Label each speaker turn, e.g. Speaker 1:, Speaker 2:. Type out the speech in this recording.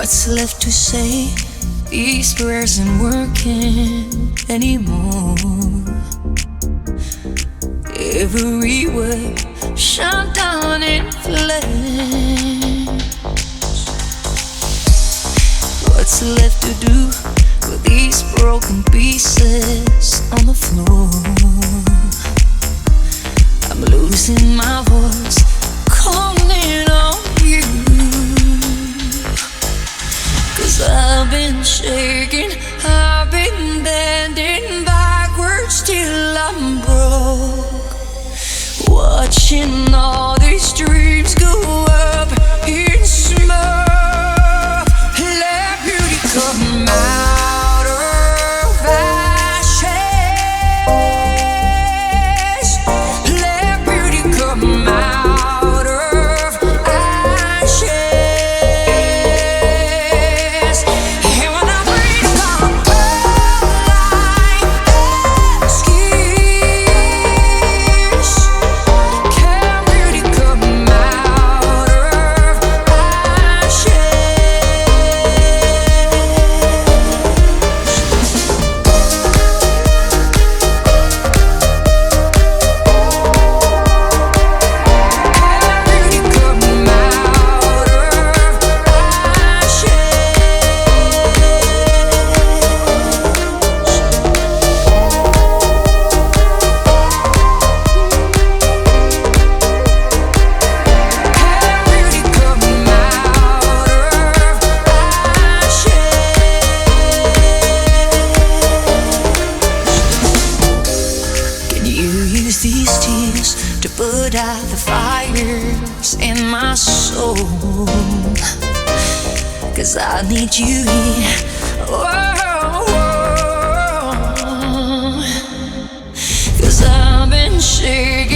Speaker 1: What's left to say? These prayers ain't working anymore. Every word shut down in flames. What's left to do with these broken pieces on the floor? I'm losing my voice, calling on you. 'Cause I've been shaking, I've been bending backwards till I'm broke, watching all these dreams go up in smoke. Let beauty come out of ashes. Let beauty come out of ashes. And when I breathe, gonna burn like skis. Can beauty come out of ashes? These tears to put out the fires in my soul, 'cause I need you here. Oh, 'cause I've been shaking.